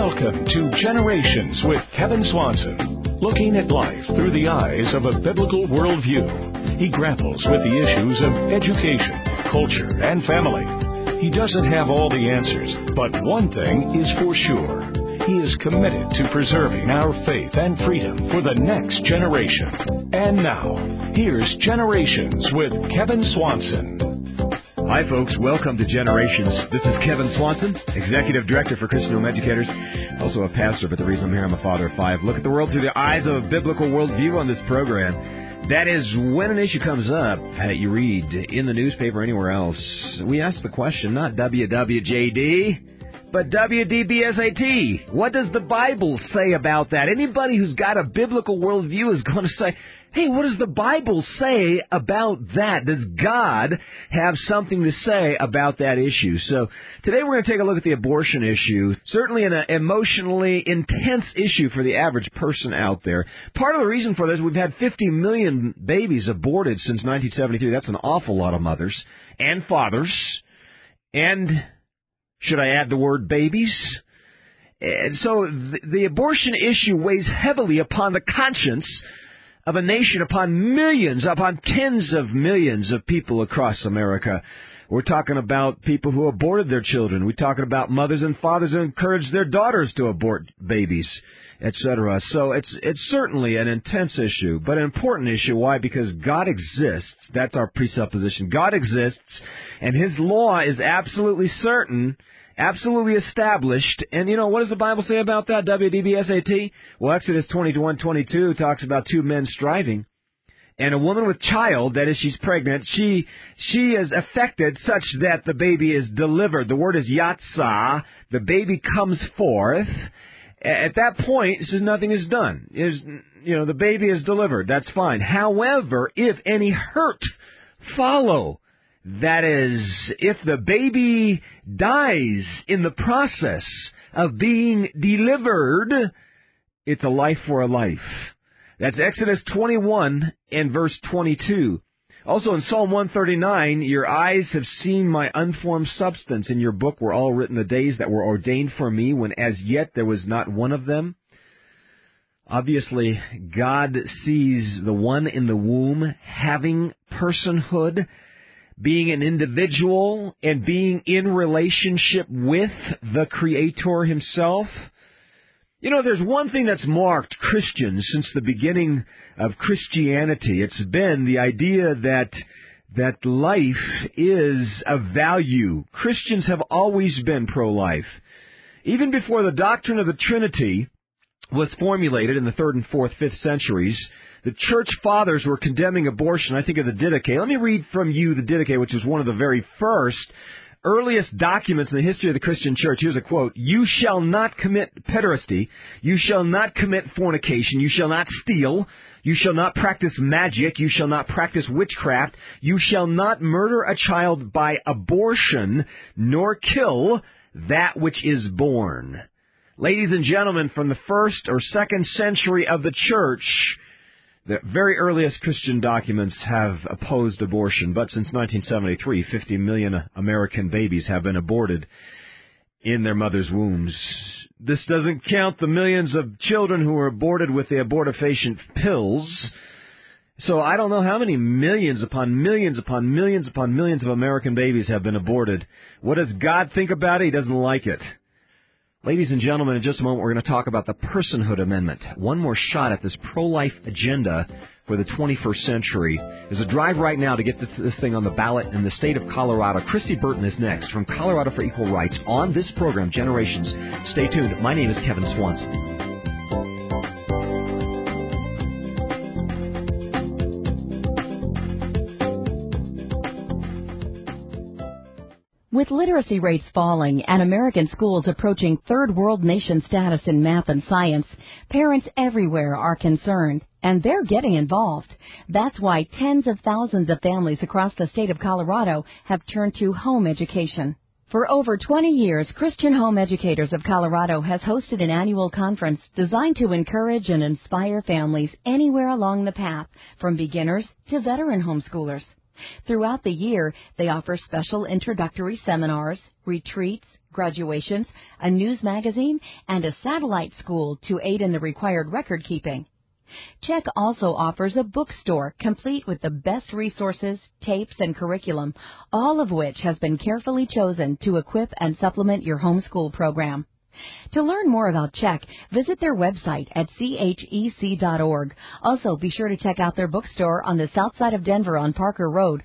Welcome to Generations with Kevin Swanson. Looking at life through the eyes of a biblical worldview, he grapples with the issues of education, culture, and family. He doesn't have all the answers, but one thing is for sure. He is committed to preserving our faith and freedom for the next generation. And now, here's Generations with Kevin Swanson. Hi, folks. Welcome to Generations. This is Kevin Swanson, Executive Director for Christian Home Educators, also a pastor, but the reason I'm here, I'm a father of five. Look at the world through the eyes of a biblical worldview on this program. That is, when an issue comes up that you read in the newspaper or anywhere else, we ask the question, not WWJD, but WDBSAT. What does the Bible say about that? Anybody who's got a biblical worldview is going to say, hey, what does the Bible say about that? Does God have something to say about that issue? So today we're going to take a look at the abortion issue, certainly an emotionally intense issue for the average person out there. Part of the reason for this, we've had 50 million babies aborted since 1973. That's an awful lot of mothers and fathers. And should I add the word babies? And so the abortion issue weighs heavily upon the conscience of a nation, upon millions, upon tens of millions of people across America. We're talking about people who aborted their children. We're talking about mothers and fathers who encouraged their daughters to abort babies, etc. So it's certainly an intense issue, but an important issue. Why? Because God exists. That's our presupposition. God exists, and His law is absolutely certain, absolutely established. And, you know, what does the Bible say about that, WDBSAT? Well, Exodus 21:22 talks about two men striving. And a woman with child, that is, she's pregnant, she is affected such that the baby is delivered. The word is yatsah. The baby comes forth. At that point, it says nothing is done. The baby is delivered. That's fine. However, if any hurt follow, that is, if the baby dies in the process of being delivered, it's a life for a life. That's Exodus 21 and verse 22. Also in Psalm 139, your eyes have seen my unformed substance. In your book were all written the days that were ordained for me, when as yet there was not one of them. Obviously, God sees the one in the womb having personhood, being an individual, and being in relationship with the Creator Himself. You know, there's one thing that's marked Christians since the beginning of Christianity. It's been the idea that life is of value. Christians have always been pro-life. Even before the doctrine of the Trinity was formulated in the 3rd and 4th, 5th centuries, the church fathers were condemning abortion. I think of the Didache. Let me read from you the Didache, which is one of the very earliest documents in the history of the Christian church. Here's a quote. You shall not commit pederasty. You shall not commit fornication. You shall not steal. You shall not practice magic. You shall not practice witchcraft. You shall not murder a child by abortion, nor kill that which is born. Ladies and gentlemen, from the 1st or 2nd century of the church, the very earliest Christian documents have opposed abortion, but since 1973, 50 million American babies have been aborted in their mothers' wombs. This doesn't count the millions of children who were aborted with the abortifacient pills. So I don't know how many millions upon millions upon millions upon millions of American babies have been aborted. What does God think about it? He doesn't like it. Ladies and gentlemen, in just a moment, we're going to talk about the Personhood Amendment. One more shot at this pro-life agenda for the 21st century. There's a drive right now to get this thing on the ballot in the state of Colorado. Christy Burton is next from Colorado for Equal Rights on this program, Generations. Stay tuned. My name is Kevin Swanson. With literacy rates falling and American schools approaching third world nation status in math and science, parents everywhere are concerned, and they're getting involved. That's why tens of thousands of families across the state of Colorado have turned to home education. For over 20 years, Christian Home Educators of Colorado has hosted an annual conference designed to encourage and inspire families anywhere along the path, from beginners to veteran homeschoolers. Throughout the year, they offer special introductory seminars, retreats, graduations, a news magazine, and a satellite school to aid in the required record keeping. CHEK also offers a bookstore complete with the best resources, tapes, and curriculum, all of which has been carefully chosen to equip and supplement your homeschool program. To learn more about CHEK, visit their website at chec.org. Also, be sure to check out their bookstore on the south side of Denver on Parker Road.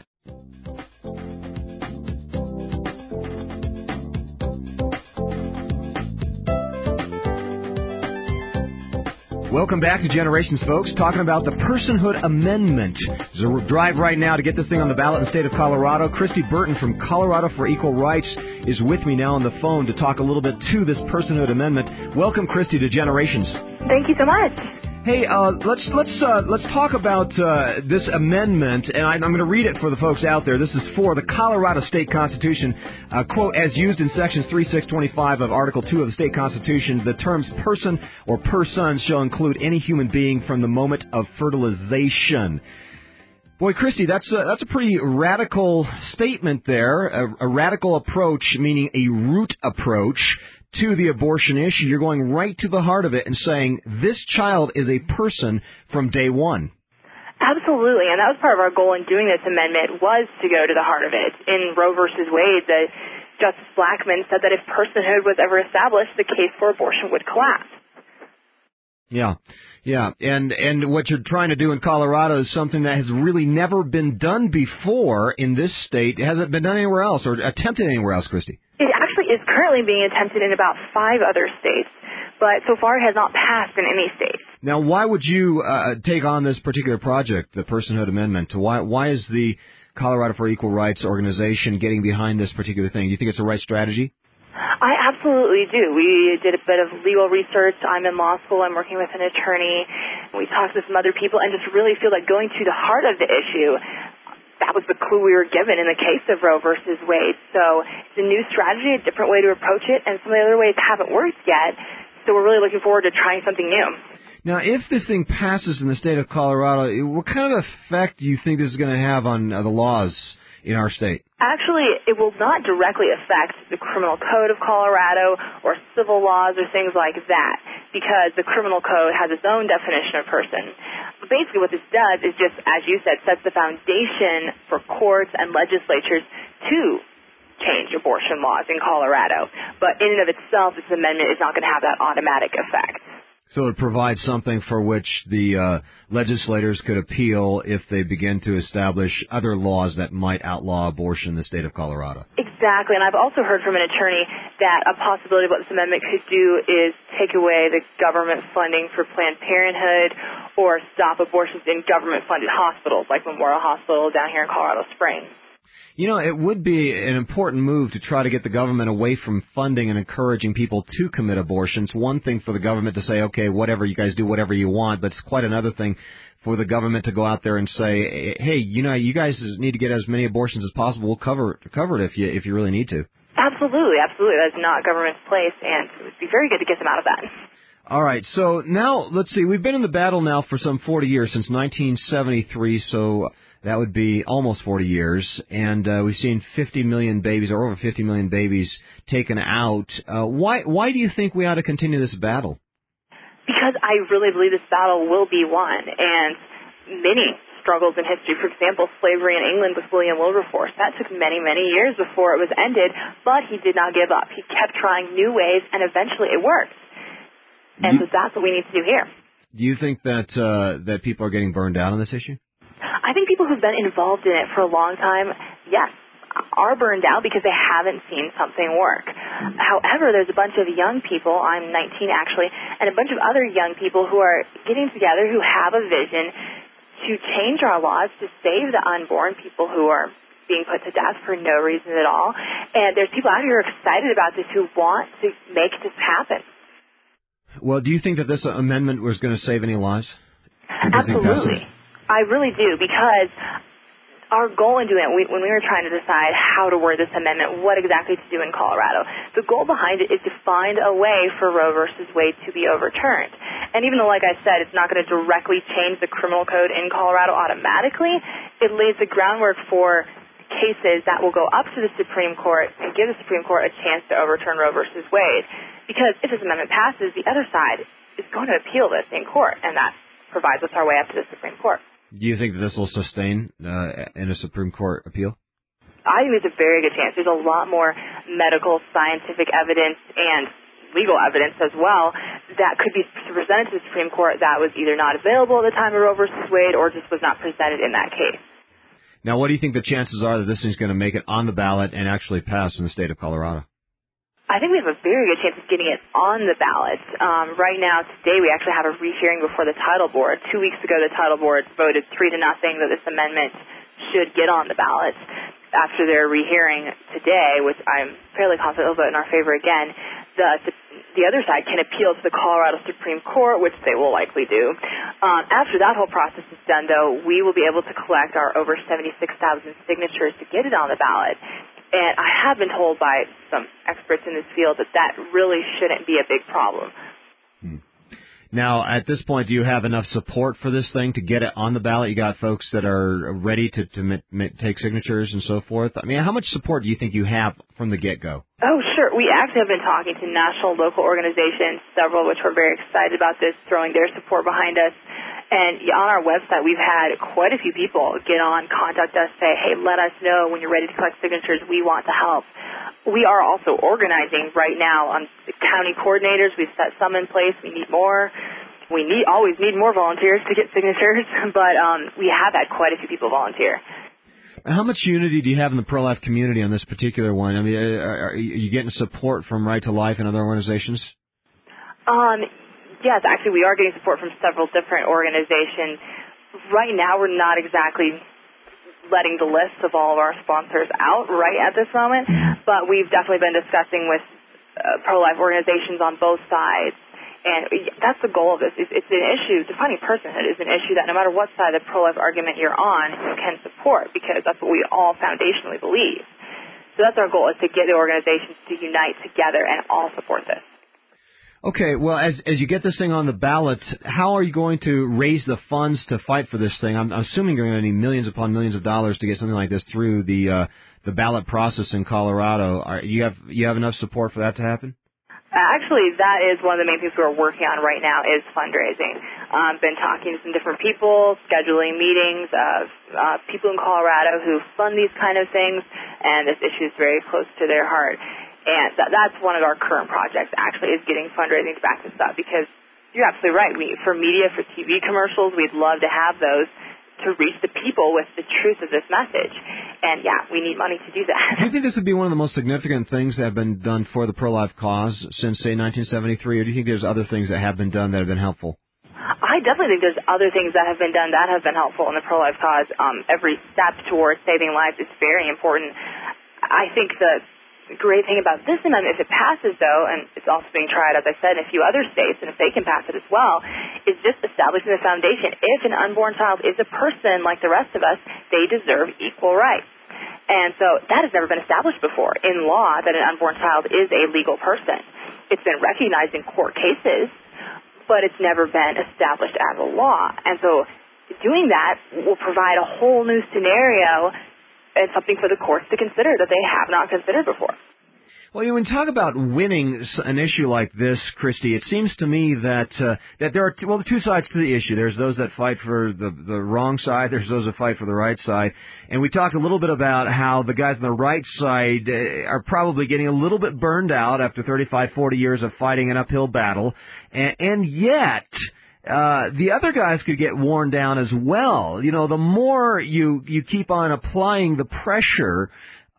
Welcome back to Generations, folks, talking about the Personhood Amendment. There's a drive right now to get this thing on the ballot in the state of Colorado. Christy Burton from Colorado for Equal Rights is with me now on the phone to talk a little bit to this Personhood Amendment. Welcome, Christy, to Generations. Thank you so much. Hey, let's talk about this amendment, and I'm going to read it for the folks out there. This is for the Colorado State Constitution, quote, as used in sections 3625 of Article 2 of the State Constitution, the terms person or persons shall include any human being from the moment of fertilization. Boy, Christy, that's a pretty radical statement there, a radical approach, meaning a root approach to the abortion issue. You're going right to the heart of it and saying this child is a person from day one. Absolutely, and that was part of our goal in doing this amendment, was to go to the heart of it. In Roe versus Wade, Justice Blackmun said that if personhood was ever established, the case for abortion would collapse. Yeah, and what you're trying to do in Colorado is something that has really never been done before in this state. Has it been done anywhere else or attempted anywhere else, Christy? It actually is currently being attempted in about 5 other states, but so far it has not passed in any state. Now, why would you take on this particular project, the Personhood Amendment? Why is the Colorado for Equal Rights organization getting behind this particular thing? Do you think it's the right strategy? I absolutely do. We did a bit of legal research. I'm in law school. I'm working with an attorney. We talked to some other people and just really feel like going to the heart of the issue, that was the clue we were given in the case of Roe versus Wade. So it's a new strategy, a different way to approach it, and some of the other ways haven't worked yet. So we're really looking forward to trying something new. Now, if this thing passes in the state of Colorado, what kind of effect do you think this is going to have on the laws in our state? Actually, it will not directly affect the criminal code of Colorado or civil laws or things like that, because the criminal code has its own definition of person. But basically what this does is just, as you said, sets the foundation for courts and legislatures to change abortion laws in Colorado. But in and of itself, this amendment is not going to have that automatic effect. So it provides something for which the legislators could appeal if they begin to establish other laws that might outlaw abortion in the state of Colorado. Exactly, and I've also heard from an attorney that a possibility of what this amendment could do is take away the government funding for Planned Parenthood or stop abortions in government-funded hospitals like Memorial Hospital down here in Colorado Springs. You know, it would be an important move to try to get the government away from funding and encouraging people to commit abortions. One thing for the government to say, okay, whatever, you guys do whatever you want, but it's quite another thing for the government to go out there and say, hey, you know, you guys need to get as many abortions as possible. We'll cover it if you really need to. Absolutely. That's not government's place, and it would be very good to get them out of that. All right, so now, let's see, we've been in the battle now for some 40 years, since 1973, so that would be almost 40 years, and we've seen 50 million babies, or over 50 million babies, taken out. Why do you think we ought to continue this battle? Because I really believe this battle will be won, and many struggles in history. For example, slavery in England with William Wilberforce. That took many, many years before it was ended, but he did not give up. He kept trying new ways, and eventually it worked. And so that's what we need to do here. Do you think that that people are getting burned out on this issue? I think people who've been involved in it for a long time, yes, are burned out because they haven't seen something work. However, there's a bunch of young people, I'm 19 actually, and a bunch of other young people who are getting together who have a vision to change our laws to save the unborn, people who are being put to death for no reason at all. And there's people out here who are excited about this, who want to make this happen. Well, do you think that this amendment was going to save any lives? Absolutely. I really do, because our goal in doing it, when we were trying to decide how to word this amendment, what exactly to do in Colorado, the goal behind it is to find a way for Roe versus Wade to be overturned. And even though, like I said, it's not going to directly change the criminal code in Colorado automatically, it lays the groundwork for cases that will go up to the Supreme Court and give the Supreme Court a chance to overturn Roe versus Wade. Because if this amendment passes, the other side is going to appeal this in court, and that provides us our way up to the Supreme Court. Do you think that this will sustain in a Supreme Court appeal? I think there's a very good chance. There's a lot more medical, scientific evidence and legal evidence as well that could be presented to the Supreme Court that was either not available at the time of Roe versus Wade or just was not presented in that case. Now, what do you think the chances are that this thing's going to make it on the ballot and actually pass in the state of Colorado? I think we have a very good chance of getting it on the ballot. Right now, today, we actually have a rehearing before the Title Board. 2 weeks ago, the Title Board voted 3-0 that this amendment should get on the ballot. After their rehearing today, which I'm fairly confident will vote in our favor again, the other side can appeal to the Colorado Supreme Court, which they will likely do. After that whole process is done, though, we will be able to collect our over 76,000 signatures to get it on the ballot. And I have been told by some experts in this field that really shouldn't be a big problem. Now, at this point, do you have enough support for this thing to get it on the ballot? You got folks that are ready to take signatures and so forth. I mean, how much support do you think you have from the get-go? Oh, sure. We actually have been talking to national, local organizations, several of which were very excited about this, throwing their support behind us. And on our website, we've had quite a few people get on, contact us, say, hey, let us know when you're ready to collect signatures. We want to help. We are also organizing right now on the county coordinators. We've set some in place. We need more. We always need more volunteers to get signatures, but we have had quite a few people volunteer. And how much unity do you have in the pro-life community on this particular one? I mean, are you getting support from Right to Life and other organizations? Yes, actually, we are getting support from several different organizations. Right now, we're not exactly letting the list of all of our sponsors out right at this moment, but we've definitely been discussing with pro-life organizations on both sides. And that's the goal of this. It's an issue. Defining personhood is an issue that no matter what side of the pro-life argument you're on, you can support, because that's what we all foundationally believe. So that's our goal, is to get the organizations to unite together and all support this. Okay, well, as you get this thing on the ballot, how are you going to raise the funds to fight for this thing? I'm assuming you're going to need millions upon millions of dollars to get something like this through the ballot process in Colorado. You have enough support for that to happen? Actually, that is one of the main things we're working on right now is fundraising. Been talking to some different people, scheduling meetings of people in Colorado who fund these kind of things, and this issue is very close to their heart. And that's one of our current projects, actually, is getting fundraising to back this up, because you're absolutely right. For media, for TV commercials, we'd love to have those to reach the people with the truth of this message. And, yeah, we need money to do that. Do you think this would be one of the most significant things that have been done for the pro-life cause since, say, 1973, or do you think there's other things that have been done that have been helpful? I definitely think there's other things that have been done that have been helpful in the pro-life cause. Every step towards saving lives is very important. I think the great thing about this amendment, if it passes, though, and it's also being tried, as I said, in a few other states, and if they can pass it as well, is just establishing the foundation. If an unborn child is a person like the rest of us, they deserve equal rights. And so that has never been established before in law, that an unborn child is a legal person. It's been recognized in court cases, but it's never been established as a law. And so doing that will provide a whole new scenario and something for the courts to consider that they have not considered before. Well, when you talk about winning an issue like this, Christy, it seems to me that there are two sides to the issue. There's those that fight for the wrong side. There's those that fight for the right side. And we talked a little bit about how the guys on the right side are probably getting a little bit burned out after 35, 40 years of fighting an uphill battle. And yet the other guys could get worn down as well. You know, the more you keep on applying the pressure,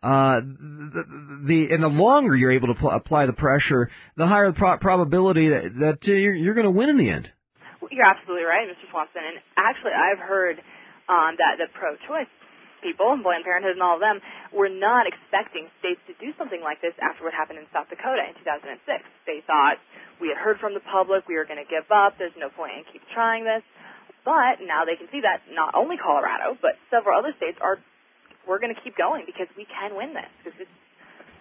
and the longer you're able to apply the pressure, the higher the probability that you're going to win in the end. Well, you're absolutely right, Mr. Swanson. And actually, I've heard that the pro-choice people, Planned Parenthood and all of them, were not expecting states to do something like this after what happened in South Dakota in 2006. They thought, we had heard from the public, we were going to give up, there's no point in keep trying this. But now they can see that not only Colorado, but several other states we're going to keep going because we can win this. Because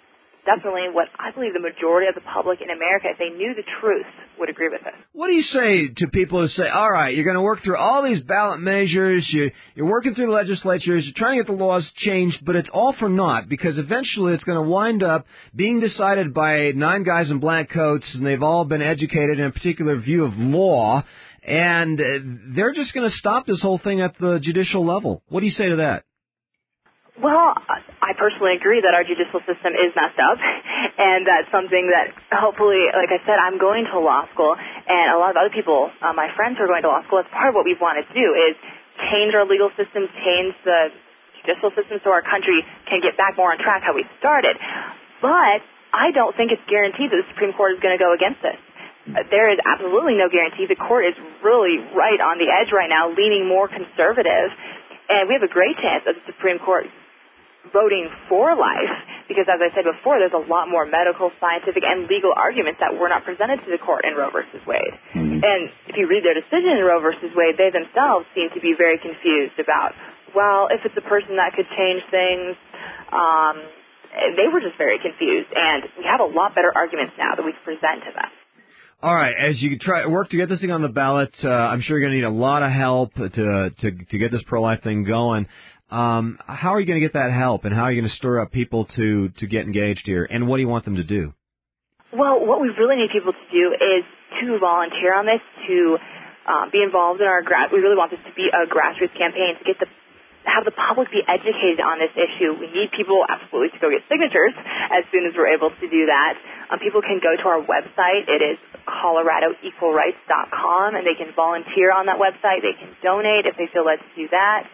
definitely what I believe the majority of the public in America, if they knew the truth, would agree with this. What do you say to people who say, all right, you're going to work through all these ballot measures, you're working through legislatures, you're trying to get the laws changed, but it's all for naught because eventually it's going to wind up being decided by 9 guys in black coats, and they've all been educated in a particular view of law, and they're just going to stop this whole thing at the judicial level. What do you say to that? Well, I personally agree that our judicial system is messed up, and that's something that hopefully, like I said, I'm going to law school, and a lot of other people, my friends who are going to law school, that's part of what we want to do is change our legal system, change the judicial system so our country can get back more on track how we started. But I don't think it's guaranteed that the Supreme Court is going to go against this. There is absolutely no guarantee. The court is really right on the edge right now, leaning more conservative, and we have a great chance of the Supreme Court voting for life, because as I said before, there's a lot more medical, scientific, and legal arguments that were not presented to the court in Roe versus Wade. Mm-hmm. And if you read their decision in Roe versus Wade, they themselves seem to be very confused about, well, if it's a person that could change things, they were just very confused, and we have a lot better arguments now that we can present to them. All right, as you try work to get this thing on the ballot, I'm sure you're going to need a lot of help to get this pro-life thing going. How are you going to get that help, and how are you going to stir up people to get engaged here, and what do you want them to do? Well, what we really need people to do is to volunteer on this, to be involved in we really want this to be a grassroots campaign to have the public be educated on this issue. We need people absolutely to go get signatures as soon as we're able to do that. People can go to our website. It is ColoradoEqualRights.com, and they can volunteer on that website. They can donate if they feel led to do that.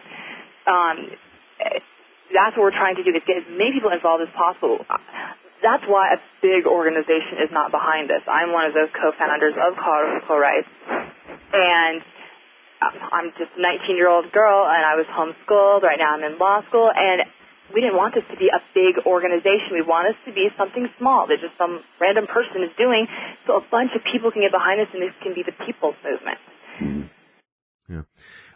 That's what we're trying to do, is get as many people involved as possible. That's why a big organization is not behind this. I'm one of those co-founders of Colorado Equal Rights, and I'm just a 19-year-old girl, and I was homeschooled. Right now I'm in law school, and we didn't want this to be a big organization. We want this to be something small that just some random person is doing, so a bunch of people can get behind this, and this can be the people's movement. Yeah.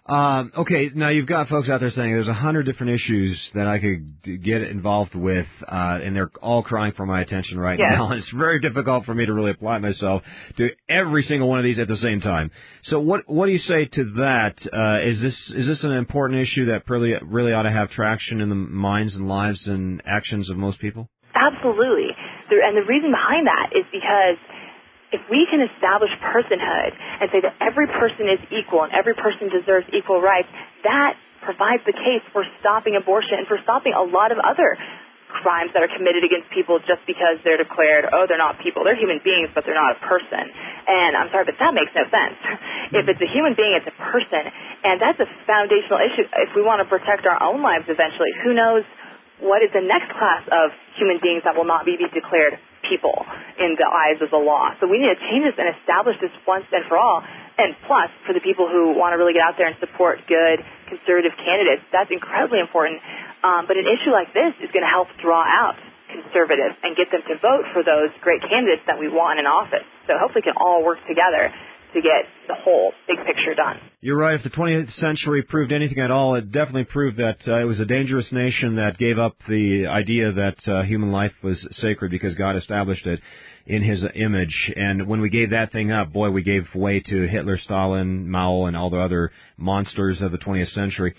Okay, now you've got folks out there saying there's 100 different issues that I could get involved with, and they're all crying for my attention right now. And it's very difficult for me to really apply myself to every single one of these at the same time. So what do you say to that? Is this an important issue that really ought to have traction in the minds and lives and actions of most people? Absolutely. And the reason behind that is because if we can establish personhood and say that every person is equal and every person deserves equal rights, that provides the case for stopping abortion and for stopping a lot of other crimes that are committed against people just because they're declared, they're not people. They're human beings, but they're not a person. And I'm sorry, but that makes no sense. If it's a human being, it's a person. And that's a foundational issue. If we want to protect our own lives eventually, who knows what is the next class of human beings that will not be declared people in the eyes of the law. So we need to change this and establish this once and for all. And plus, for the people who want to really get out there and support good conservative candidates, that's incredibly important. But an issue like this is going to help draw out conservatives and get them to vote for those great candidates that we want in office. So hopefully we can all work together to get the whole big picture done. You're right. If the 20th century proved anything at all, it definitely proved that it was a dangerous nation that gave up the idea that human life was sacred because God established it in His image. And when we gave that thing up, boy, we gave way to Hitler, Stalin, Mao, and all the other monsters of the 20th century.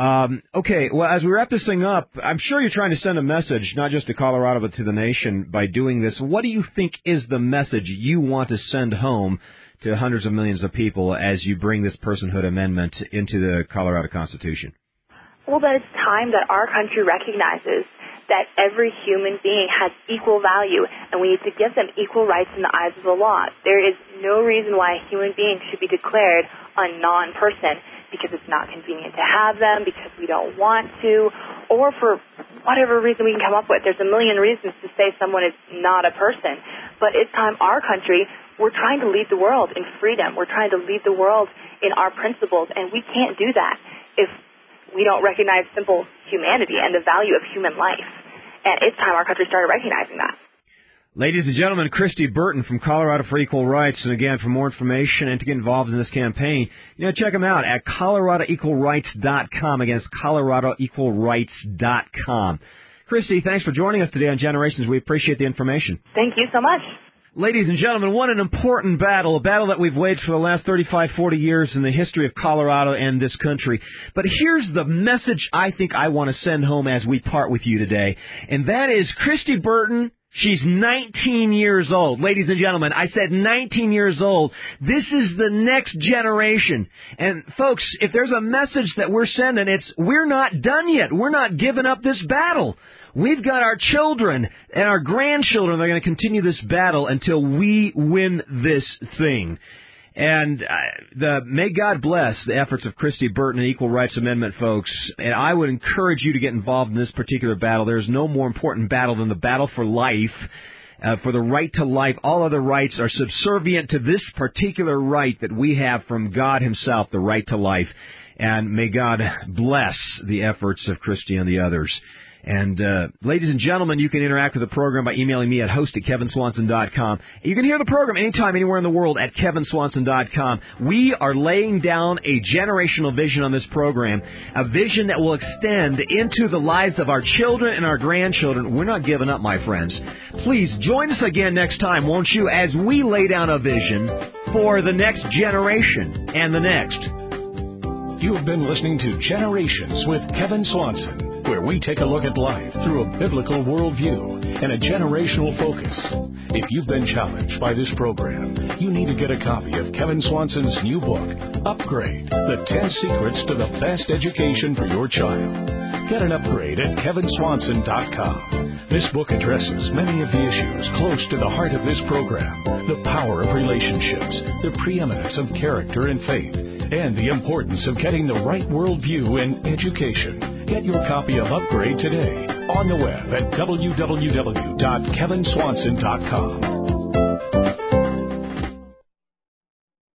Okay, well, as we wrap this thing up, I'm sure you're trying to send a message, not just to Colorado, but to the nation by doing this. What do you think is the message you want to send home to hundreds of millions of people as you bring this personhood amendment into the Colorado Constitution? Well, that it's time that our country recognizes that every human being has equal value, and we need to give them equal rights in the eyes of the law. There is no reason why a human being should be declared a non-person because it's not convenient to have them, because we don't want to, or for whatever reason we can come up with. There's a million reasons to say someone is not a person. But it's time our country, we're trying to lead the world in freedom. We're trying to lead the world in our principles, and we can't do that if we don't recognize simple humanity and the value of human life. And it's time our country started recognizing that. Ladies and gentlemen, Christy Burton from Colorado for Equal Rights. And again, for more information and to get involved in this campaign, check them out at ColoradoEqualRights.com. Again, it's ColoradoEqualRights.com. Christy, thanks for joining us today on Generations. We appreciate the information. Thank you so much. Ladies and gentlemen, what an important battle, a battle that we've waged for the last 35, 40 years in the history of Colorado and this country. But here's the message I think I want to send home as we part with you today, and that is Christy Burton. She's 19 years old. Ladies and gentlemen, I said 19 years old. This is the next generation. And folks, if there's a message that we're sending, it's we're not done yet. We're not giving up this battle. We've got our children and our grandchildren that are going to continue this battle until we win this thing. And may God bless the efforts of Christy Burton and Equal Rights Amendment folks. And I would encourage you to get involved in this particular battle. There's no more important battle than the battle for life, for the right to life. All other rights are subservient to this particular right that we have from God himself, the right to life. And may God bless the efforts of Christy and the others. And, ladies and gentlemen, you can interact with the program by emailing me at host@kevinswanson.com. You can hear the program anytime, anywhere in the world at kevinswanson.com. We are laying down a generational vision on this program, a vision that will extend into the lives of our children and our grandchildren. We're not giving up, my friends. Please join us again next time, won't you, as we lay down a vision for the next generation and the next. You have been listening to Generations with Kevin Swanson, where we take a look at life through a biblical worldview and a generational focus. If you've been challenged by this program, you need to get a copy of Kevin Swanson's new book, Upgrade, The 10 Secrets to the Best Education for Your Child. Get an upgrade at kevinswanson.com. This book addresses many of the issues close to the heart of this program: the power of relationships, the preeminence of character and faith, and the importance of getting the right worldview in education. Get your copy of Upgrade today on the web at www.kevinswanson.com.